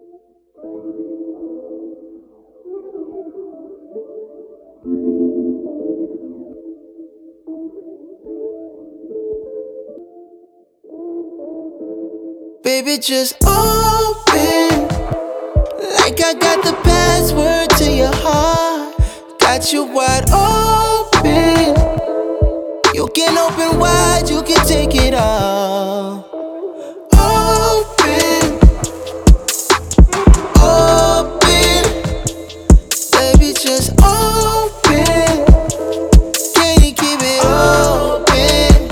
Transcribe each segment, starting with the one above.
Baby, just open, like I got the password to your heart. Got you wide open. You can open wide, you can take it all. Open, open, baby, just open. Can you keep it open?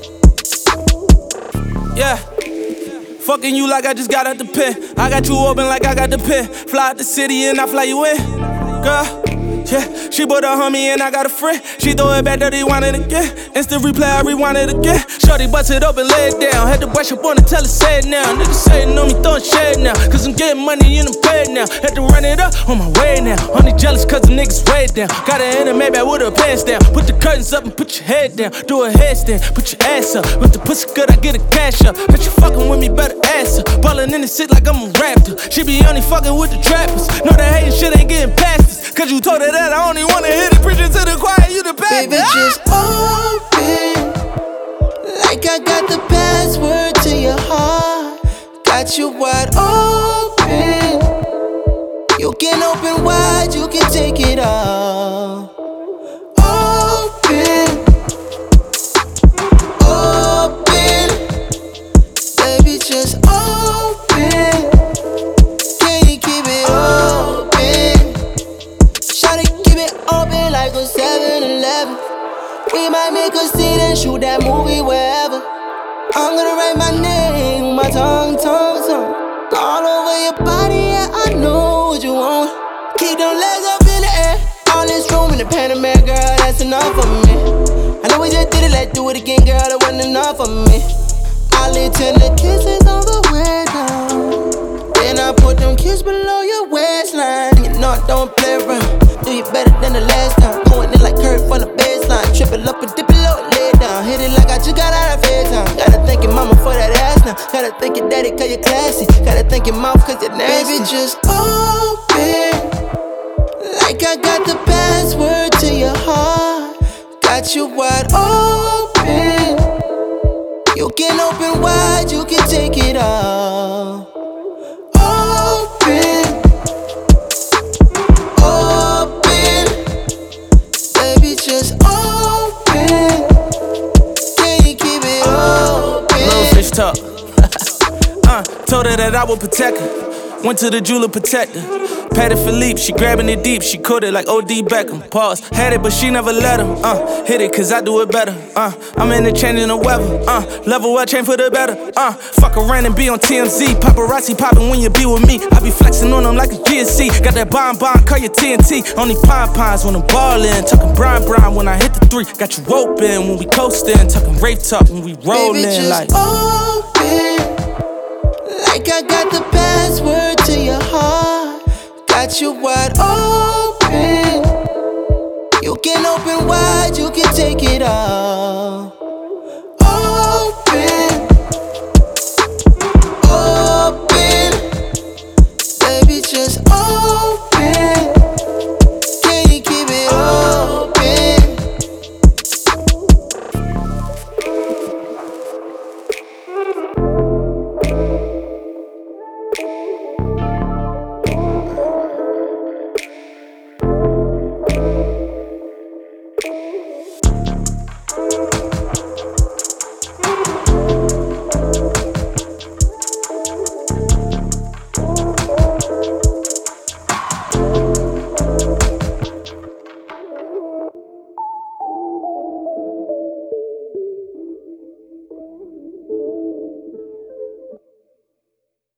Yeah. Fucking you like I just got out the pen. I got you open like I got the pen. Fly out the city and I fly you in. Girl, yeah, she bought a homie and I got a friend. She throw it back, dirty, want it again. Instant replay, I rewind it again. Shorty bust it open, lay it down. Had to brush up on it, tell her, say it now. Niggas saying on me, throwing shade now. Cause I'm getting money and I'm paid now. Had to run it up on my way now. Only jealous cause them niggas way down. Got her in a Maybach with her pants down. Put the curtains up and put your head down. Do a headstand, put your ass up. With the pussy good, I get a cash up. Bet you fucking with me, better ass up. Ballin' in the shit like I'm a raptor. She be only fucking with the trappers. Know that hating shit ain't getting past us. Cause you told her that I only wanna hit it. Preaching to the choir, you the bad. Baby, just open, like I got the password to your heart. Got you wide open. You can open wide, you can take it all. Open, open, baby, just open. Can you keep it open? Shawty, keep it open like a 7-Eleven. We might make a scene and shoot that movie wherever. I'm gonna write my name, my tongue, all over your body, yeah, I know what you want. Keep them legs up in the air, all this room in the Panamera, girl, that's enough for me. I know we just did it, let's do it again, girl, that wasn't enough for me. I lay tender kisses on the way down, then I put them kisses below your waistline. You know I don't play around, do you better than the last time. Going in like Kurt from the baseline, triple up and dip it low and lay down. Hit it like I just got out of FaceTime. Gotta thank your mama for that ass now. Gotta thank your daddy cause you're classy. Gotta thank your mouth cause you're nasty. Baby, just open, like I got the password to your heart. Got you wide open. You can open wide, you can take it all. Open, open, baby, just open. Can you keep it open? Little fish talk. Told her that I would protect her. Went to the jeweler, protect her. Patty Philippe, she grabbing it deep. She caught it like O.D. Beckham. Pause. Had it, but she never let him. Hit it, cause I do it better. I'm in the changing the weather. Level up, change for the better. Fuck around and be on TMZ. Paparazzi popping when you be with me. I be flexing on them like a GNC. Got that bomb, call you TNT. Only pom-poms when I'm ballin'. Talking Brian when I hit the 3. Got you open when we coastin'. Talking rape talk when we rollin'. Baby, just like open, like I got the password to your heart. Got you wide open. You can open wide, you can take it all.